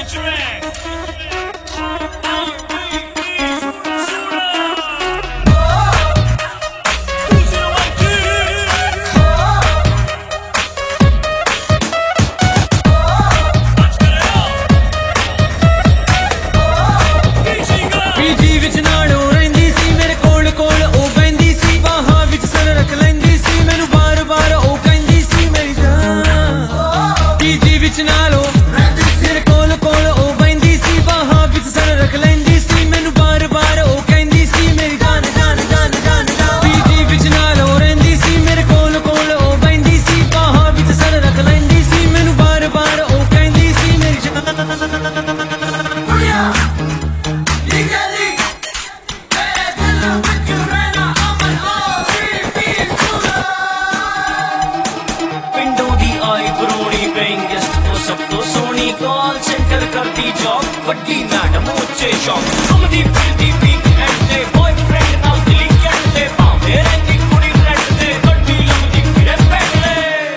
Call centre करती job वड्डी madam उच्चे शौक घुमदी फिरदी वीकेंड ते बॉयफ्रेंड नाल दिली कहते भावे रहंदी कुड़ी रेड ते गड्डी लंघदी फिरे पैडले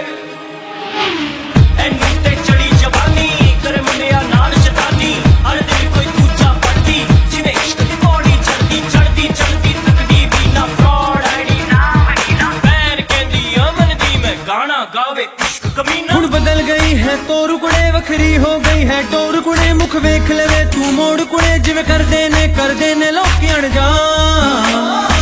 एनू ते चढ़ी जवानी करे मुंडिया नाल शैतानी हर दिन कोई दूजा पड़दी जिवें इश्क दी पौड़ी चढ़दी थकदी भी ना फ्रॉड आईडी ना महीना पैर कहंदी अमन दी मैं गाना गावे इश्क कमीना हुण बदल गई है तोरू कुड़े वखरी हो गई है टोर कुड़े मुख वेख लवे तू मोड़ कुड़े जिवें करदे ने लोकी अणजान।